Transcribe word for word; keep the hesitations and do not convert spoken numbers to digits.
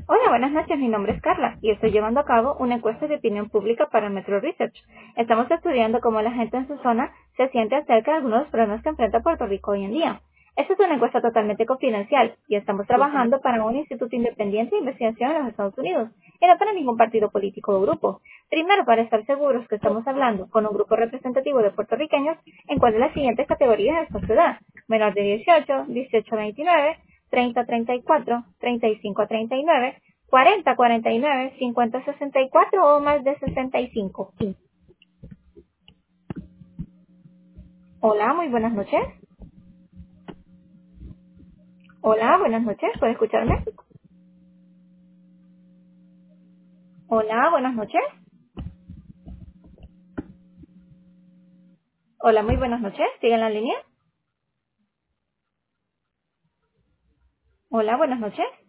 Hola, buenas noches. Mi nombre es Carla y estoy llevando a cabo una encuesta de opinión pública para Metro Research. Estamos estudiando cómo la gente en su zona se siente acerca de algunos de los problemas que enfrenta Puerto Rico hoy en día. Esta es una encuesta totalmente confidencial y estamos trabajando para un instituto independiente de investigación en los Estados Unidos y no para ningún partido político o grupo. Primero, para estar seguros que estamos hablando con un grupo representativo de puertorriqueños en cuál de las siguientes categorías está su edad: menor de dieciocho, dieciocho a veintinueve, treinta a treinta y cuatro, treinta y cinco a treinta y nueve, cuarenta a cuarenta y nueve, cincuenta a sesenta y cuatro o más de sesenta y cinco. Hola, muy buenas noches. Hola, buenas noches. ¿Puede escucharme? Hola, buenas noches. Hola, muy buenas noches. ¿Sigue en la línea? Hola, buenas noches.